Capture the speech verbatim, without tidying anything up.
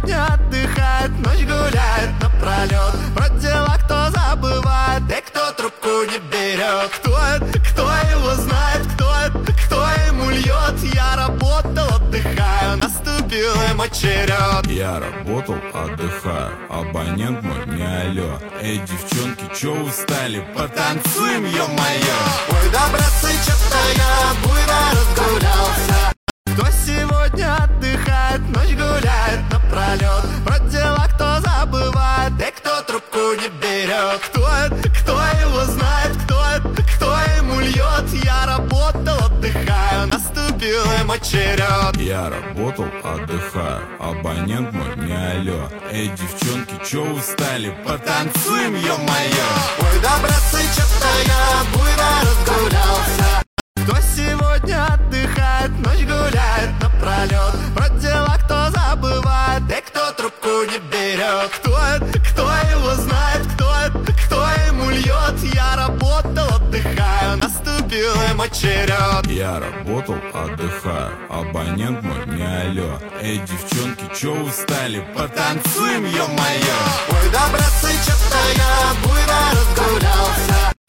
сегодня отдыхает, ночь гуляет напролет. Про дела кто забывает и кто трубку не берет. Кто это, кто его знает, кто это, кто ему льет. Я работал, отдыхаю, наступил и мой черед. Я работал, отдыхаю, абонент мой не алё. Эй, девчонки, чё устали? Потанцуем, ё-моё. Ой, да, братцы, чё-то я буйно разгулялся. Кто сегодня отдыхает, ночь гуляет напролет. Про дела кто забывает и кто трубку не берет. Кто это, кто его знает, кто это, кто ему льет. Я работал, отдыхаю, наступил и мой черед. Я работал, отдыхаю, абонент мой не алё. Эй, девчонки, чё устали? Потанцуем, ё-моё. Ой, да, братцы, чё-то я буйно разгулялся. Кто сегодня отдыхает, ночь гуляет напролет. Про дела кто забывает и кто трубку не берет. Кто это, кто его знает, кто это, кто ему льет. Я работал, отдыхаю, наступил и мой черед. Я работал, отдыхаю, абонент мой не алё. Эй, девчонки, чё устали? Потанцуем, ё-моё. Ой, да, братцы, чё-то я буйно разгулялся.